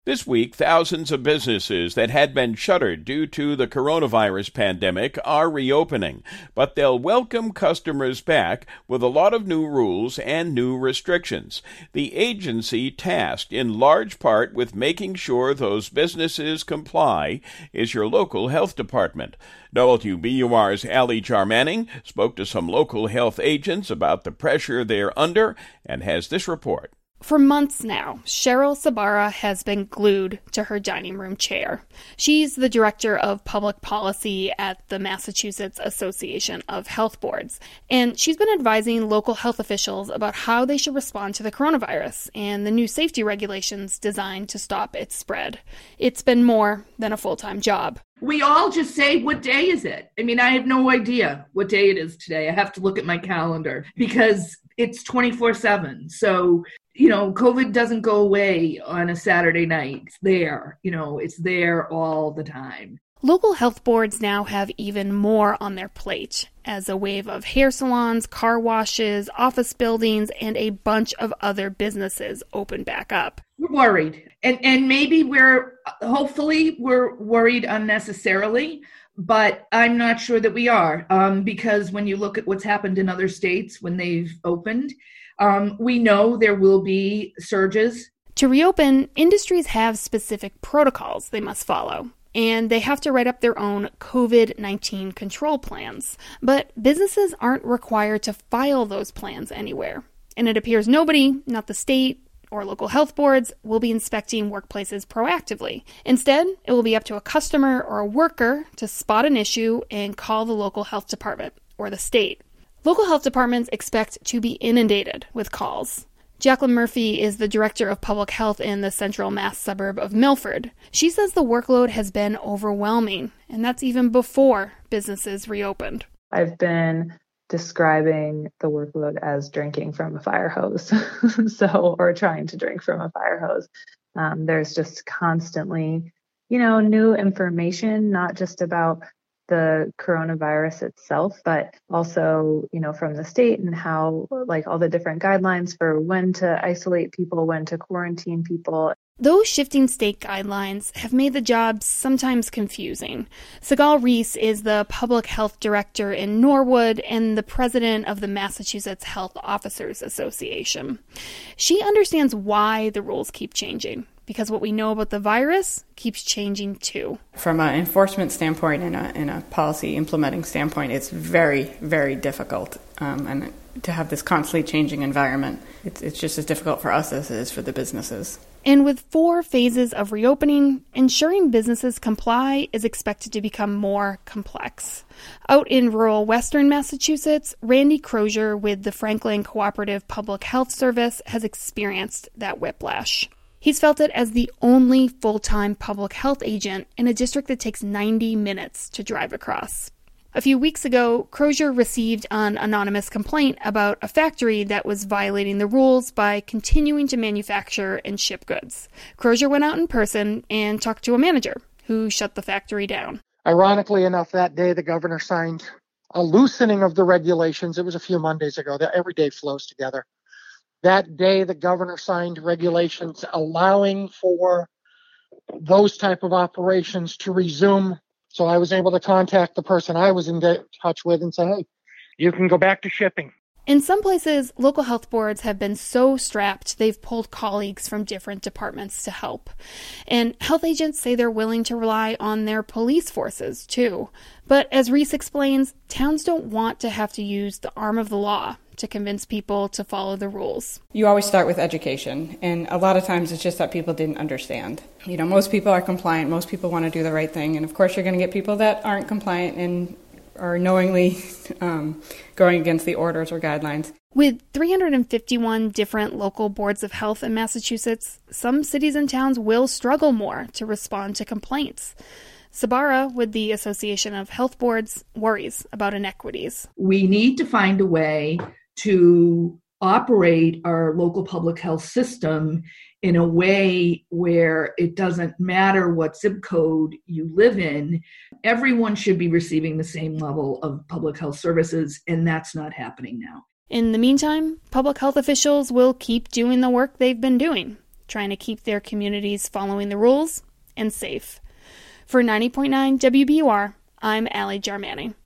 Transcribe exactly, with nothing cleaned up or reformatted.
This week, thousands of businesses that had been shuttered due to the coronavirus pandemic are reopening, but they'll welcome customers back with a lot of new rules and new restrictions. The agency tasked in large part with making sure those businesses comply is your local health department. W B U R's Ali Jarmanning spoke to some local health agents about the pressure they're under and has this report. For months now, Cheryl Sabara has been glued to her dining room chair. She's the director of public policy at the Massachusetts Association of Health Boards, and she's been advising local health officials about how they should respond to the coronavirus and the new safety regulations designed to stop its spread. It's been more than a full-time job. We all just say, what day is it? I mean, I have no idea what day it is today. I have to look at my calendar because it's twenty-four seven. So, you know, COVID doesn't go away on a Saturday night. It's there, you know, it's there all the time. Local health boards now have even more on their plate as a wave of hair salons, car washes, office buildings, and a bunch of other businesses open back up. We're worried. And and maybe we're, hopefully we're worried unnecessarily, but I'm not sure that we are um, because when you look at what's happened in other states when they've opened, um, we know there will be surges. To reopen, industries have specific protocols they must follow, and they have to write up their own COVID nineteen control plans. But businesses aren't required to file those plans anywhere. And it appears nobody, not the state or local health boards, will be inspecting workplaces proactively. Instead, it will be up to a customer or a worker to spot an issue and call the local health department or the state. Local health departments expect to be inundated with calls. Jacqueline Murphy is the director of public health in the central Mass suburb of Milford. She says the workload has been overwhelming, and that's even before businesses reopened. I've been describing the workload as drinking from a fire hose, so or trying to drink from a fire hose. Um, there's just constantly, you know, new information, not just about the coronavirus itself, but also, you know, from the state and how, like, all the different guidelines for when to isolate people, when to quarantine people. Those shifting state guidelines have made the job sometimes confusing. Sigal Reese is the public health director in Norwood and the president of the Massachusetts Health Officers Association. She understands why the rules keep changing, because what we know about the virus keeps changing too. From an enforcement standpoint and a, and a policy implementing standpoint, it's very, very difficult. Um, and to have this constantly changing environment, it's, it's just as difficult for us as it is for the businesses. And with four phases of reopening, ensuring businesses comply is expected to become more complex. Out in rural western Massachusetts, Randy Crozier with the Franklin Cooperative Public Health Service has experienced that whiplash. He's felt it as the only full-time public health agent in a district that takes ninety minutes to drive across. A few weeks ago, Crozier received an anonymous complaint about a factory that was violating the rules by continuing to manufacture and ship goods. Crozier went out in person and talked to a manager who shut the factory down. Ironically enough, that day the governor signed a loosening of the regulations. It was a few Mondays ago. That every day flows together. That day the governor signed regulations allowing for those type of operations to resume. So I was able to contact the person I was in touch with and say, hey, you can go back to shipping. In some places, local health boards have been so strapped they've pulled colleagues from different departments to help. And health agents say they're willing to rely on their police forces, too. But as Reese explains, towns don't want to have to use the arm of the law to convince people to follow the rules. You always start with education, and a lot of times it's just that people didn't understand. You know, most people are compliant, most people want to do the right thing, and of course you're going to get people that aren't compliant and are knowingly um, going against the orders or guidelines. With three hundred fifty-one different local boards of health in Massachusetts, some cities and towns will struggle more to respond to complaints. Sabara, with the Association of Health Boards, worries about inequities. We need to find a way to operate our local public health system in a way where it doesn't matter what zip code you live in. Everyone should be receiving the same level of public health services, and that's not happening now. In the meantime, public health officials will keep doing the work they've been doing, trying to keep their communities following the rules and safe. For ninety point nine W B U R, I'm Allie Jarmani.